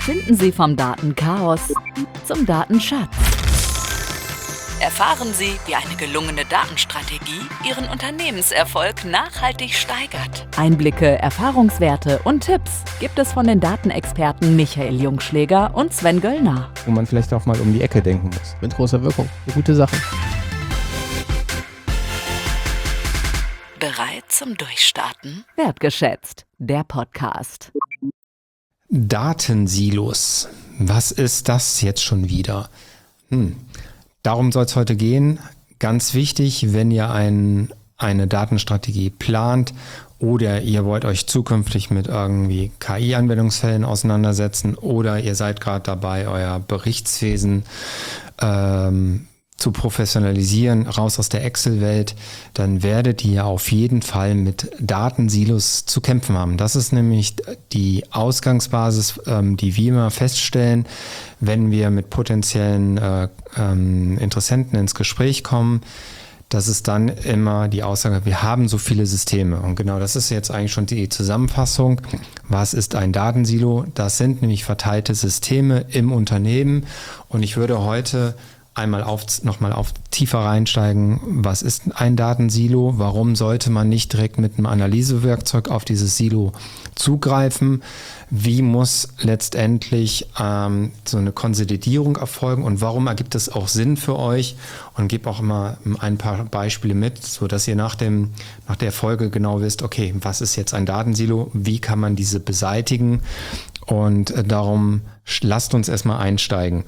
Finden Sie vom Datenchaos zum Datenschatz. Erfahren Sie, wie eine gelungene Datenstrategie Ihren Unternehmenserfolg nachhaltig steigert. Einblicke, Erfahrungswerte und Tipps gibt es von den Datenexperten Michael Jungschläger und Sven Göllner. Wo man vielleicht auch mal um die Ecke denken muss. Mit großer Wirkung. Eine gute Sache. Bereit zum Durchstarten? Wertgeschätzt, der Podcast. Datensilos. Was ist das jetzt schon wieder? Darum soll es heute gehen. Ganz wichtig, wenn ihr eine Datenstrategie plant oder ihr wollt euch zukünftig mit irgendwie KI-Anwendungsfällen auseinandersetzen oder ihr seid gerade dabei, euer Berichtswesen zu professionalisieren, raus aus der Excel-Welt, dann werdet ihr auf jeden Fall mit Datensilos zu kämpfen haben. Das ist nämlich die Ausgangsbasis, die wir immer feststellen, wenn wir mit potenziellen Interessenten ins Gespräch kommen. Das ist dann immer die Aussage, wir haben so viele Systeme. Und genau das ist jetzt eigentlich schon die Zusammenfassung. Was ist ein Datensilo? Das sind nämlich verteilte Systeme im Unternehmen. Und ich würde heute einmal nochmal tiefer reinsteigen. Was ist ein Datensilo? Warum sollte man nicht direkt mit einem Analysewerkzeug auf dieses Silo zugreifen? Wie muss letztendlich so eine Konsolidierung erfolgen und warum ergibt es auch Sinn für euch? Und gebe auch immer ein paar Beispiele mit, sodass ihr nach der Folge genau wisst, okay, was ist jetzt ein Datensilo? Wie kann man diese beseitigen? Und darum lasst uns erstmal einsteigen.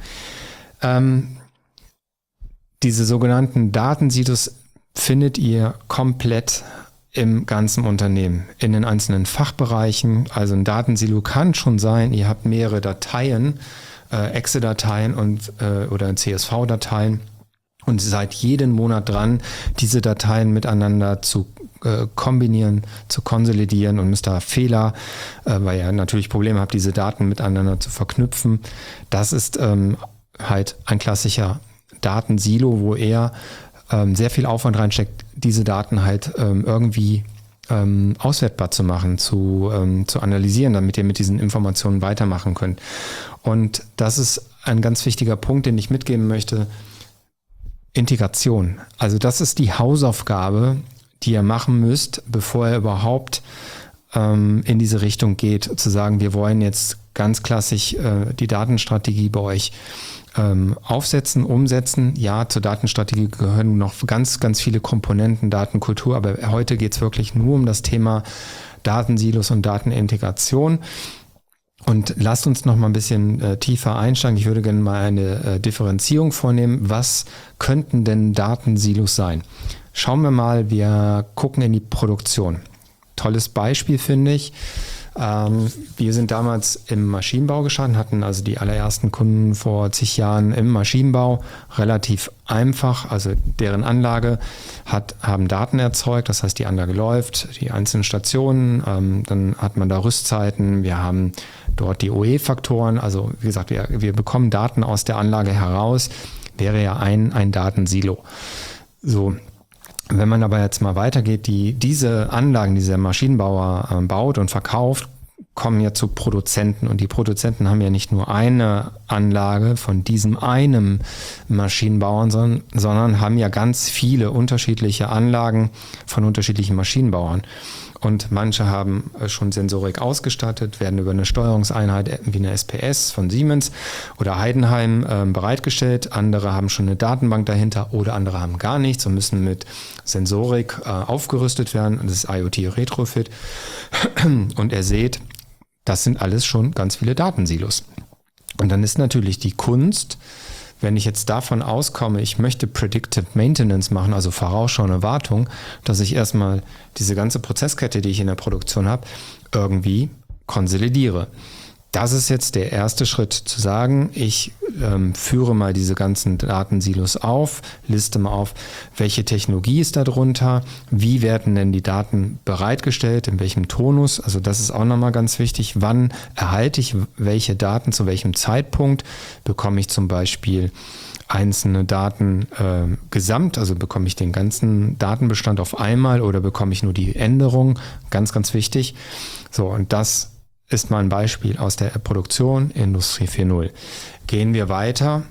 Diese sogenannten Datensilos findet ihr komplett im ganzen Unternehmen, in den einzelnen Fachbereichen. Also ein Datensilo kann schon sein, ihr habt mehrere Dateien, Excel-Dateien oder CSV-Dateien und seid jeden Monat dran, diese Dateien miteinander zu kombinieren, zu konsolidieren und müsst da Fehler, weil ihr natürlich Probleme habt, diese Daten miteinander zu verknüpfen. Das ist halt ein klassischer Datensilo, wo er sehr viel Aufwand reinsteckt, diese Daten halt irgendwie auswertbar zu machen, zu analysieren, damit ihr mit diesen Informationen weitermachen könnt. Und das ist ein ganz wichtiger Punkt, den ich mitgeben möchte. Integration. Also das ist die Hausaufgabe, die ihr machen müsst, bevor ihr überhaupt in diese Richtung geht, zu sagen, wir wollen jetzt ganz klassisch die Datenstrategie bei euch aufsetzen, umsetzen. Ja, zur Datenstrategie gehören noch ganz, ganz viele Komponenten, Datenkultur, aber heute geht es wirklich nur um das Thema Datensilos und Datenintegration. Und lasst uns noch mal ein bisschen tiefer einsteigen. Ich würde gerne mal eine Differenzierung vornehmen. Was könnten denn Datensilos sein? Schauen wir mal, wir gucken in die Produktion. Tolles Beispiel, finde ich. Wir sind damals im Maschinenbau gestartet, hatten also die allerersten Kunden vor zig Jahren im Maschinenbau, relativ einfach, also deren Anlage haben Daten erzeugt, das heißt die Anlage läuft, die einzelnen Stationen, dann hat man da Rüstzeiten, wir haben dort die OE-Faktoren, also wie gesagt, wir bekommen Daten aus der Anlage heraus, wäre ja ein Datensilo. So. Wenn man aber jetzt mal weitergeht, diese Anlagen, die der Maschinenbauer baut und verkauft, kommen ja zu Produzenten. Und die Produzenten haben ja nicht nur eine Anlage von diesem einen Maschinenbauern, sondern haben ja ganz viele unterschiedliche Anlagen von unterschiedlichen Maschinenbauern. Und manche haben schon Sensorik ausgestattet, werden über eine Steuerungseinheit wie eine SPS von Siemens oder Heidenheim bereitgestellt. Andere haben schon eine Datenbank dahinter oder andere haben gar nichts und müssen mit Sensorik aufgerüstet werden. Und das ist IoT Retrofit. Und ihr seht, das sind alles schon ganz viele Datensilos. Und dann ist natürlich die Kunst, wenn ich jetzt davon auskomme, ich möchte Predictive Maintenance machen, also vorausschauende Wartung, dass ich erstmal diese ganze Prozesskette, die ich in der Produktion habe, irgendwie konsolidiere. Das ist jetzt der erste Schritt, zu sagen, ich führe mal diese ganzen Datensilos auf, liste mal auf, welche Technologie ist da drunter, wie werden denn die Daten bereitgestellt, in welchem Tonus, also das ist auch nochmal ganz wichtig, wann erhalte ich welche Daten, zu welchem Zeitpunkt bekomme ich zum Beispiel einzelne Daten gesamt, also bekomme ich den ganzen Datenbestand auf einmal oder bekomme ich nur die Änderung, ganz, ganz wichtig. So, und das ist mal ein Beispiel aus der Produktion, Industrie 4.0. Gehen wir weiter.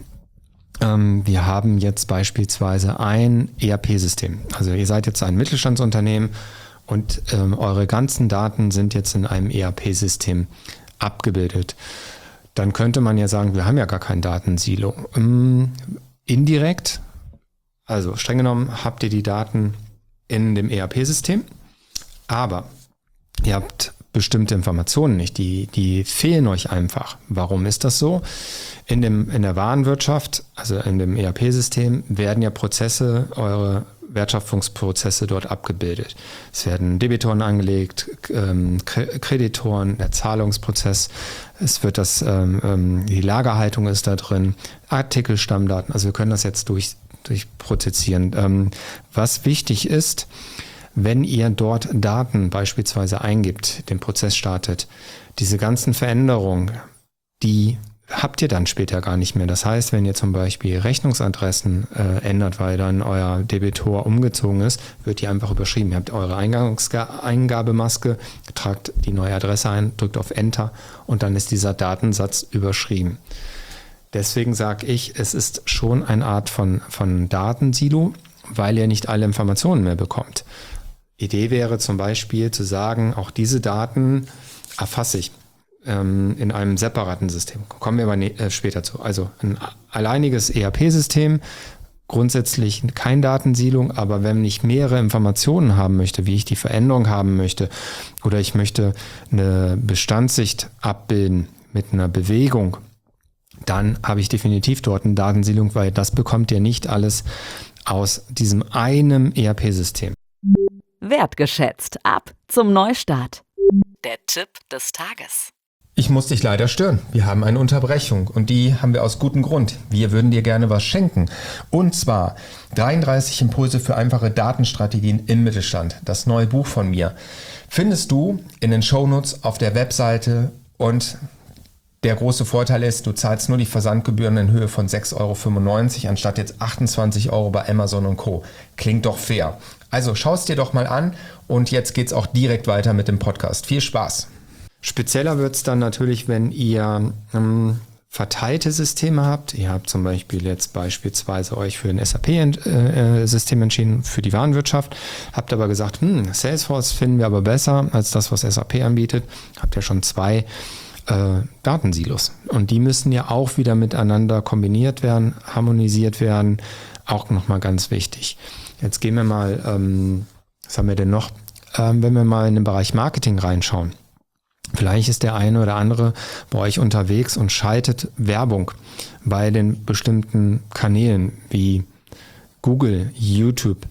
Wir haben jetzt beispielsweise ein ERP-System. Also ihr seid jetzt ein Mittelstandsunternehmen und eure ganzen Daten sind jetzt in einem ERP-System abgebildet. Dann könnte man ja sagen, wir haben ja gar kein Datensilo. Indirekt, also streng genommen, habt ihr die Daten in dem ERP-System, aber ihr habt bestimmte Informationen nicht, die fehlen euch einfach. Warum ist das so? In der Warenwirtschaft, also in dem ERP-System, werden ja eure Wertschöpfungsprozesse dort abgebildet. Es werden Debitoren angelegt, Kreditoren, der Zahlungsprozess, es wird die Lagerhaltung ist da drin, Artikelstammdaten, also wir können das jetzt durchprozessieren. Was wichtig ist, wenn ihr dort Daten beispielsweise eingibt, den Prozess startet, diese ganzen Veränderungen, die habt ihr dann später gar nicht mehr. Das heißt, wenn ihr zum Beispiel Rechnungsadressen ändert, weil dann euer Debitor umgezogen ist, wird die einfach überschrieben. Ihr habt eure Eingabemaske, tragt die neue Adresse ein, drückt auf Enter und dann ist dieser Datensatz überschrieben. Deswegen sage ich, es ist schon eine Art von Datensilo, weil ihr nicht alle Informationen mehr bekommt. Idee wäre zum Beispiel zu sagen, auch diese Daten erfasse ich in einem separaten System. Kommen wir aber später zu. Also ein alleiniges ERP-System, grundsätzlich kein Datensilo, aber wenn ich mehrere Informationen haben möchte, wie ich die Veränderung haben möchte, oder ich möchte eine Bestandssicht abbilden mit einer Bewegung, dann habe ich definitiv dort ein Datensilo, weil das bekommt ihr nicht alles aus diesem einen ERP-System. Wertgeschätzt. Ab zum Neustart. Der Tipp des Tages. Ich muss dich leider stören. Wir haben eine Unterbrechung und die haben wir aus gutem Grund. Wir würden dir gerne was schenken. Und zwar 33 Impulse für einfache Datenstrategien im Mittelstand. Das neue Buch von mir. Findest du in den Shownotes auf der Webseite und der große Vorteil ist, du zahlst nur die Versandgebühren in Höhe von 6,95 € anstatt jetzt 28 € bei Amazon und Co. Klingt doch fair. Also schau es dir doch mal an und jetzt geht's auch direkt weiter mit dem Podcast. Viel Spaß! Spezieller wird es dann natürlich, wenn ihr verteilte Systeme habt. Ihr habt zum Beispiel jetzt beispielsweise euch für ein SAP-System entschieden, für die Warenwirtschaft, habt aber gesagt, Salesforce finden wir aber besser als das, was SAP anbietet. Habt ihr schon 2 Datensilos. Und die müssen ja auch wieder miteinander kombiniert werden, harmonisiert werden. Auch nochmal ganz wichtig. Jetzt gehen wir mal, was haben wir denn noch? Wenn wir mal in den Bereich Marketing reinschauen. Vielleicht ist der eine oder andere bei euch unterwegs und schaltet Werbung bei den bestimmten Kanälen wie Google, YouTube,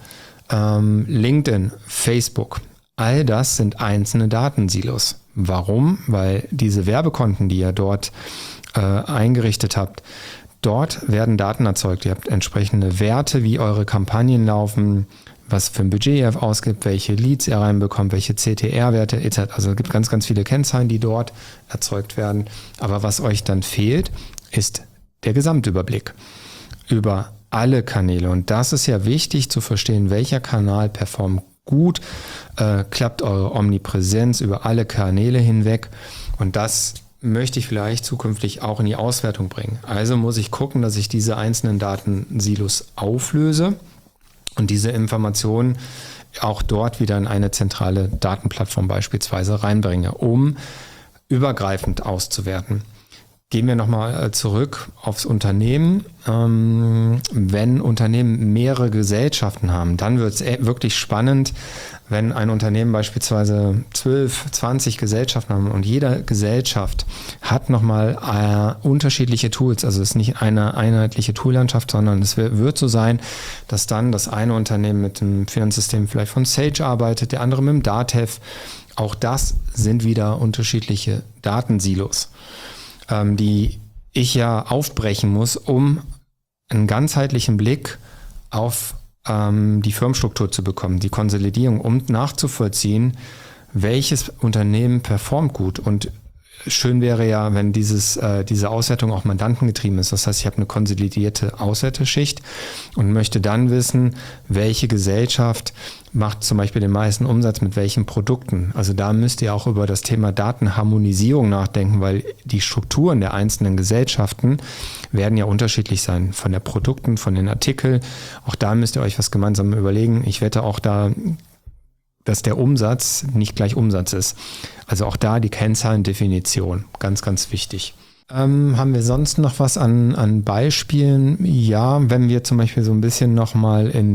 LinkedIn, Facebook. All das sind einzelne Datensilos. Warum? Weil diese Werbekonten, die ihr dort eingerichtet habt, dort werden Daten erzeugt. Ihr habt entsprechende Werte, wie eure Kampagnen laufen, was für ein Budget ihr ausgibt, welche Leads ihr reinbekommt, welche CTR-Werte etc. Also es gibt ganz, ganz viele Kennzahlen, die dort erzeugt werden. Aber was euch dann fehlt, ist der Gesamtüberblick über alle Kanäle. Und das ist ja wichtig zu verstehen, welcher Kanal performt gut, klappt eure Omnipräsenz über alle Kanäle hinweg. Und das möchte ich vielleicht zukünftig auch in die Auswertung bringen. Also muss ich gucken, dass ich diese einzelnen Datensilos auflöse und diese Informationen auch dort wieder in eine zentrale Datenplattform beispielsweise reinbringe, um übergreifend auszuwerten. Gehen wir nochmal zurück aufs Unternehmen. Wenn Unternehmen mehrere Gesellschaften haben, dann wird es wirklich spannend, wenn ein Unternehmen beispielsweise 12, 20 Gesellschaften haben und jede Gesellschaft hat nochmal unterschiedliche Tools. Also es ist nicht eine einheitliche Toollandschaft, sondern es wird so sein, dass dann das eine Unternehmen mit dem Finanzsystem vielleicht von Sage arbeitet, der andere mit dem Datev. Auch das sind wieder unterschiedliche Datensilos, die ich ja aufbrechen muss, um einen ganzheitlichen Blick auf die Firmenstruktur zu bekommen, die Konsolidierung, um nachzuvollziehen, welches Unternehmen performt gut. Und schön wäre ja, wenn diese Auswertung auch mandantengetrieben ist. Das heißt, ich habe eine konsolidierte Auswerteschicht und möchte dann wissen, welche Gesellschaft macht zum Beispiel den meisten Umsatz mit welchen Produkten. Also da müsst ihr auch über das Thema Datenharmonisierung nachdenken, weil die Strukturen der einzelnen Gesellschaften werden ja unterschiedlich sein. Von der Produkten, von den Artikeln. Auch da müsst ihr euch was gemeinsam überlegen. Ich wette auch da, dass der Umsatz nicht gleich Umsatz ist. Also auch da die Kennzahlendefinition. Ganz, ganz wichtig. Haben wir sonst noch was an Beispielen? Ja, wenn wir zum Beispiel so ein bisschen nochmal in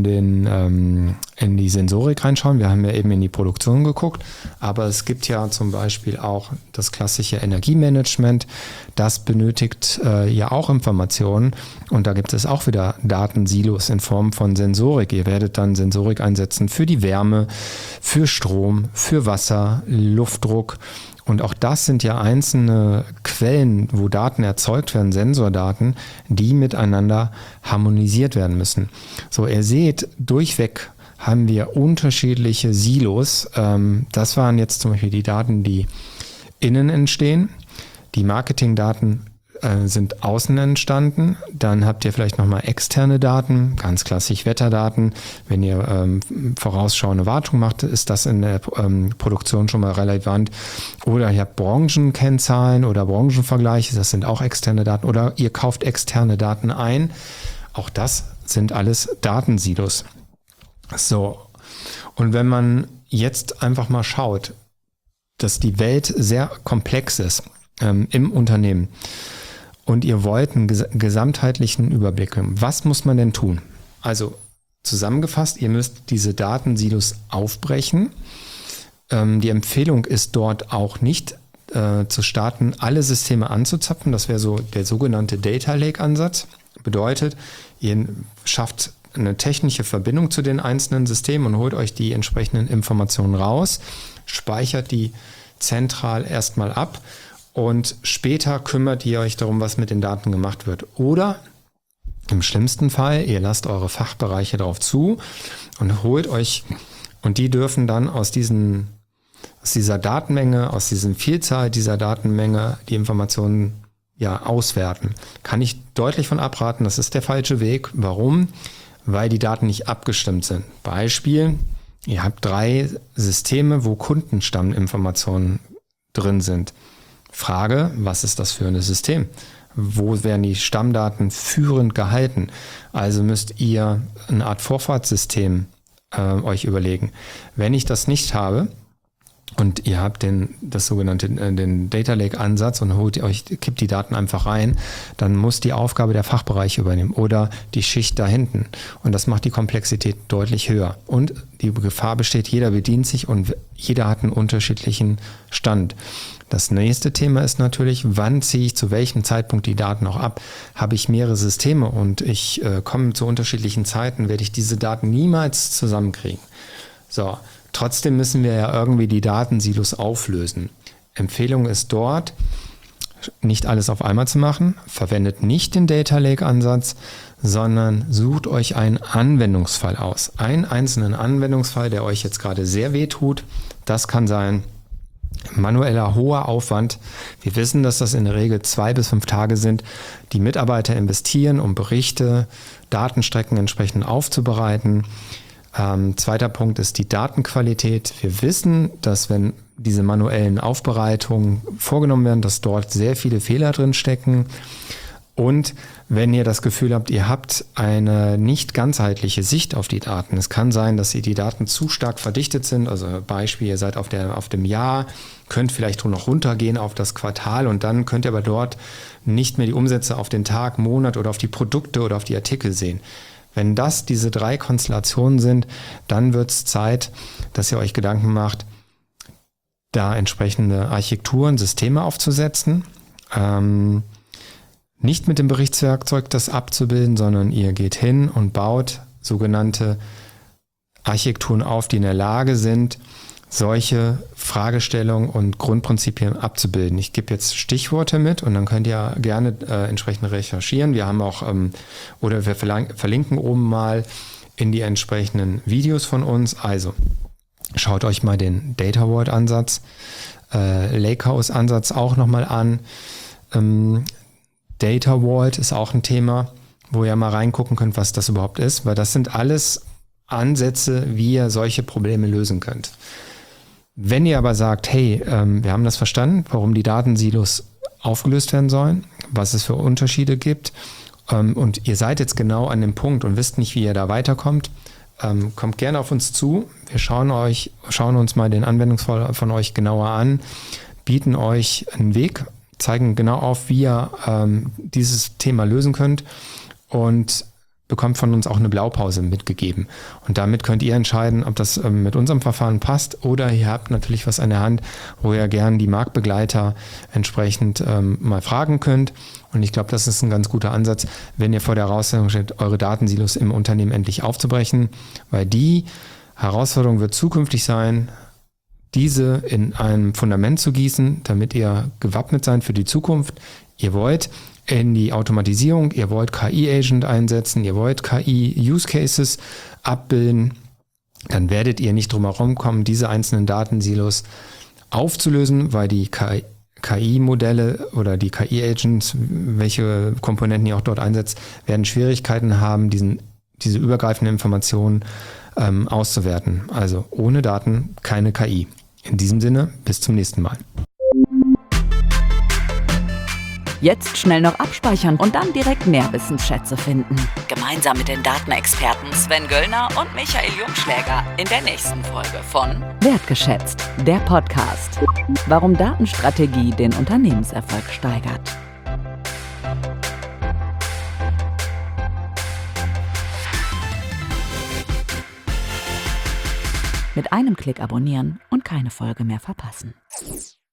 die Sensorik reinschauen. Wir haben ja eben in die Produktion geguckt, aber es gibt ja zum Beispiel auch das klassische Energiemanagement. Das benötigt ja auch Informationen und da gibt es auch wieder Datensilos in Form von Sensorik. Ihr werdet dann Sensorik einsetzen für die Wärme, für Strom, für Wasser, Luftdruck. Und auch das sind ja einzelne Quellen, wo Daten erzeugt werden, Sensordaten, die miteinander harmonisiert werden müssen. So, ihr seht, durchweg haben wir unterschiedliche Silos. Das waren jetzt zum Beispiel die Daten, die innen entstehen. Die Marketingdaten sind außen entstanden. Dann habt ihr vielleicht nochmal externe Daten, ganz klassisch Wetterdaten. Wenn ihr vorausschauende Wartung macht, ist das in der Produktion schon mal relevant. Oder ihr habt Branchenkennzahlen oder Branchenvergleiche, das sind auch externe Daten. Oder ihr kauft externe Daten ein. Auch das sind alles Datensilos. So, und wenn man jetzt einfach mal schaut, dass die Welt sehr komplex ist im Unternehmen, und ihr wollt einen gesamtheitlichen Überblick haben. Was muss man denn tun? Also zusammengefasst, ihr müsst diese Datensilos aufbrechen. Die Empfehlung ist dort auch nicht zu starten, alle Systeme anzuzapfen. Das wäre so der sogenannte Data Lake Ansatz. Bedeutet, ihr schafft eine technische Verbindung zu den einzelnen Systemen und holt euch die entsprechenden Informationen raus, speichert die zentral erstmal ab. Und später kümmert ihr euch darum, was mit den Daten gemacht wird. Oder im schlimmsten Fall, ihr lasst eure Fachbereiche darauf zu und holt euch, und die dürfen dann aus dieser Datenmenge, aus dieser Vielzahl dieser Datenmenge die Informationen ja auswerten. Kann ich deutlich von abraten, das ist der falsche Weg. Warum? Weil die Daten nicht abgestimmt sind. Beispiel, ihr habt 3 Systeme, wo Kundenstamminformationen drin sind. Frage, was ist das für ein System? Wo werden die Stammdaten führend gehalten? Also müsst ihr eine Art Vorfahrtssystem euch überlegen. Wenn ich das nicht habe und ihr habt den Data Lake Ansatz und kippt die Daten einfach rein, dann muss die Aufgabe der Fachbereiche übernehmen oder die Schicht da hinten. Und das macht die Komplexität deutlich höher. Und die Gefahr besteht, jeder bedient sich und jeder hat einen unterschiedlichen Stand. Das nächste Thema ist natürlich, wann ziehe ich zu welchem Zeitpunkt die Daten auch ab? Habe ich mehrere Systeme und ich komme zu unterschiedlichen Zeiten, werde ich diese Daten niemals zusammenkriegen. So, trotzdem müssen wir ja irgendwie die Datensilos auflösen. Empfehlung ist dort, nicht alles auf einmal zu machen. Verwendet nicht den Data Lake Ansatz, sondern sucht euch einen Anwendungsfall aus. Einen einzelnen Anwendungsfall, der euch jetzt gerade sehr weh tut. Das kann sein manueller hoher Aufwand. Wir wissen, dass das in der Regel 2 bis 5 Tage sind, die Mitarbeiter investieren, um Berichte, Datenstrecken entsprechend aufzubereiten. Zweiter Punkt ist die Datenqualität. Wir wissen, dass wenn diese manuellen Aufbereitungen vorgenommen werden, dass dort sehr viele Fehler drin stecken. Und wenn ihr das Gefühl habt, ihr habt eine nicht ganzheitliche Sicht auf die Daten, es kann sein, dass die Daten zu stark verdichtet sind, also Beispiel, ihr seid auf dem Jahr, könnt vielleicht noch runtergehen auf das Quartal und dann könnt ihr aber dort nicht mehr die Umsätze auf den Tag, Monat oder auf die Produkte oder auf die Artikel sehen. Wenn das diese 3 Konstellationen sind, dann wird es Zeit, dass ihr euch Gedanken macht, da entsprechende Architekturen, Systeme aufzusetzen. Nicht mit dem Berichtswerkzeug das abzubilden, sondern ihr geht hin und baut sogenannte Architekturen auf, die in der Lage sind, solche Fragestellungen und Grundprinzipien abzubilden. Ich gebe jetzt Stichworte mit und dann könnt ihr gerne entsprechend recherchieren. Wir haben auch, wir verlinken oben mal in die entsprechenden Videos von uns. Also schaut euch mal den Data Vault Ansatz Lakehouse-Ansatz auch nochmal an. Data Vault ist auch ein Thema, wo ihr mal reingucken könnt, was das überhaupt ist, weil das sind alles Ansätze, wie ihr solche Probleme lösen könnt. Wenn ihr aber sagt, hey, wir haben das verstanden, warum die Datensilos aufgelöst werden sollen, was es für Unterschiede gibt, und ihr seid jetzt genau an dem Punkt und wisst nicht, wie ihr da weiterkommt, kommt gerne auf uns zu. Wir schauen uns mal den Anwendungsfall von euch genauer an, bieten euch einen Weg, zeigen genau auf, wie ihr dieses Thema lösen könnt und bekommt von uns auch eine Blaupause mitgegeben. Und damit könnt ihr entscheiden, ob das mit unserem Verfahren passt, oder ihr habt natürlich was an der Hand, wo ihr gern die Marktbegleiter entsprechend mal fragen könnt. Und ich glaube, das ist ein ganz guter Ansatz, wenn ihr vor der Herausforderung steht, eure Datensilos im Unternehmen endlich aufzubrechen, weil die Herausforderung wird zukünftig sein, diese in einem Fundament zu gießen, damit ihr gewappnet seid für die Zukunft. Ihr wollt in die Automatisierung, ihr wollt KI-Agent einsetzen, ihr wollt KI-Use-Cases abbilden, dann werdet ihr nicht drum herum kommen, diese einzelnen Datensilos aufzulösen, weil die KI-Modelle oder die KI-Agents, welche Komponenten ihr auch dort einsetzt, werden Schwierigkeiten haben, diese übergreifenden Informationen auszuwerten. Also ohne Daten keine KI. In diesem Sinne, bis zum nächsten Mal. Jetzt schnell noch abspeichern und dann direkt mehr Wissensschätze finden. Gemeinsam mit den Datenexperten Sven Göllner und Michael Jungschläger in der nächsten Folge von Wertgeschätzt, der Podcast. Warum Datenstrategie den Unternehmenserfolg steigert. Mit einem Klick abonnieren und keine Folge mehr verpassen.